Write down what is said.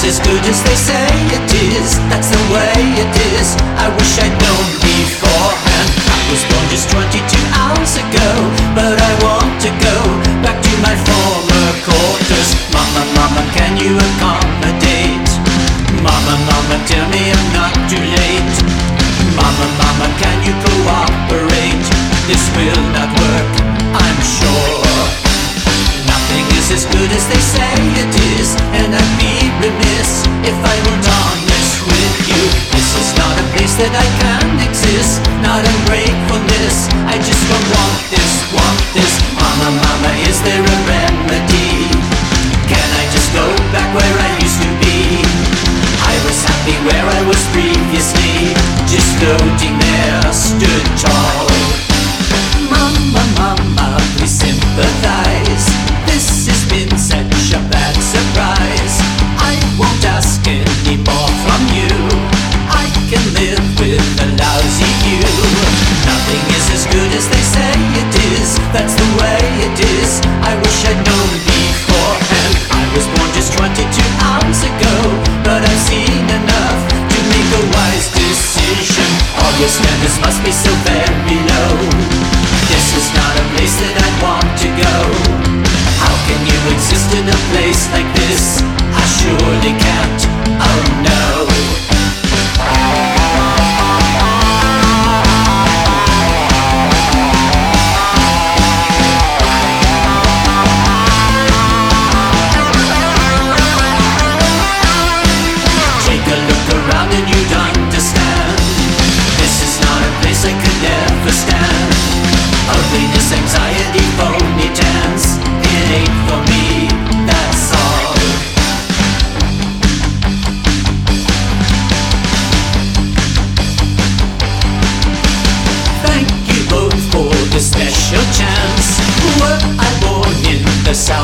as good as they say it is. That's the way it is. I wish I'd known beforehand. I was born just 22 hours ago, but I want to go back to my former quarters. Mama, mama, can you accommodate? Mama, mama, tell me I'm not too late. Mama, mama, can you cooperate? This will not work, I'm sure. Nothing is as good as they say it is, and I'd be remiss if I weren't honest with you. This is not a place that I can exist, not ungratefulness. I just don't want this. Mama, mama, is there a remedy? Can I just go back where I used to be? I was happy where I was previously, just floating there, stood tall. Mama, mama, please sympathize. This has been such a bad surprise. I won't ask any more from you. I can live with a lousy view. Nothing is as good as they say it is. That's the way it is. I wish I'd known beforehand. I was born just 22 hours ago, but I've seen enough to make a wise decision. All your standards must be so very low. This is not a place that I want to go. How can you exist in a place like this? I surely can't, oh no. Take a look around and you'd understand. This is not a place I could ever stand. Ugliness, anxiety, phony dance. It ain't for me, that's all. Thank you both for the special chance. Were I born in the South